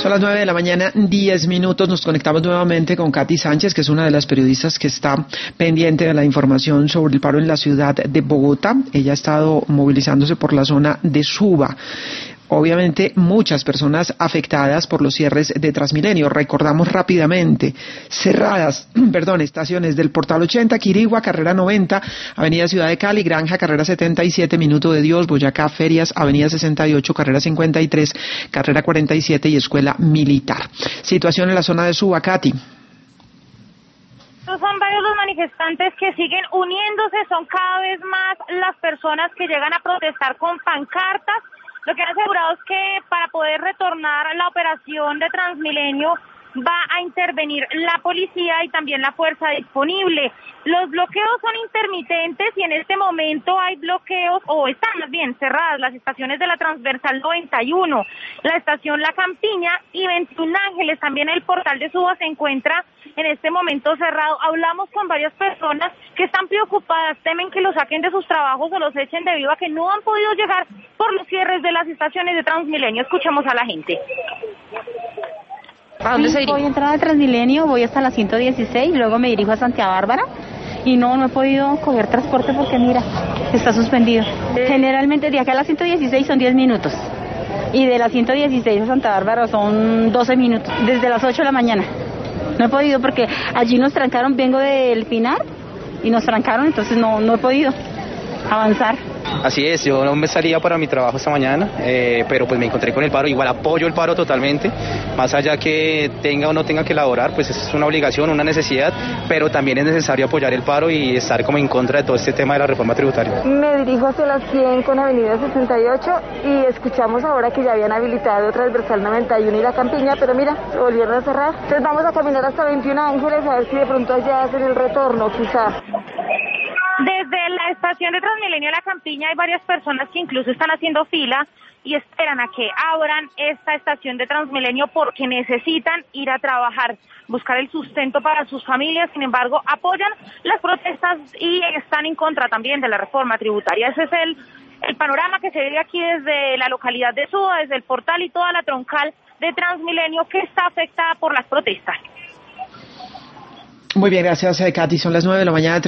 Son las 9 de la mañana, 10 minutos. Nos conectamos nuevamente con Katy Sánchez, que es una de las periodistas que está pendiente de la información sobre el paro en la ciudad de Bogotá. Ella ha estado movilizándose por la zona de Suba. Obviamente muchas personas afectadas por los cierres de Transmilenio. Recordamos rápidamente, cerradas, estaciones del Portal 80, Quirigua, Carrera 90, Avenida Ciudad de Cali, Granja, Carrera 77, Minuto de Dios, Boyacá, Ferias, Avenida 68, Carrera 53, Carrera 47 y Escuela Militar. Situación en la zona de Suba, Katy. Son varios los manifestantes que siguen uniéndose, son cada vez más las personas que llegan a protestar con pancartas. Lo que han asegurado es que para poder retornar a la operación de Transmilenio va a intervenir la policía y también la fuerza disponible. Los bloqueos son intermitentes y en este momento hay bloqueos, o están más bien cerradas, las estaciones de la Transversal 91, la estación La Campiña y 21 Ángeles. También el portal de Suba se encuentra en este momento cerrado. Hablamos con varias personas que están preocupadas, temen que los saquen de sus trabajos o los echen debido a que no han podido llegar por los cierres de las estaciones de Transmilenio. Escuchemos a la gente. ¿A dónde se dirige? Voy a entrar a Transmilenio, voy hasta la 116, luego me dirijo a Santa Bárbara y no he podido coger transporte porque mira, está suspendido. Generalmente de acá a la 116 son 10 minutos y de la 116 a Santa Bárbara son 12 minutos, desde las 8 de la mañana. No he podido porque allí nos trancaron, vengo del Pinar y nos trancaron, entonces no he podido avanzar. Así es, yo no me salía para mi trabajo esta mañana, pero pues me encontré con el paro. Igual apoyo el paro totalmente, más allá que tenga o no tenga que laborar, pues es una obligación, una necesidad, pero también es necesario apoyar el paro y estar como en contra de todo este tema de la reforma tributaria. Me dirijo hacia las 100 con Avenida 68 y escuchamos ahora que ya habían habilitado Transversal 91 y La Campiña, pero mira, se volvieron a cerrar. Entonces vamos a caminar hasta 21 Ángeles a ver si de pronto allá hacen el retorno, quizás. Desde la estación de Transmilenio a La Campiña hay varias personas que incluso están haciendo fila y esperan a que abran esta estación de Transmilenio porque necesitan ir a trabajar, buscar el sustento para sus familias. Sin embargo, apoyan las protestas y están en contra también de la reforma tributaria. Ese es el panorama que se ve aquí desde la localidad de Suba, desde el portal y toda la troncal de Transmilenio que está afectada por las protestas. Muy bien, gracias, Katy. Son las 9 de la mañana.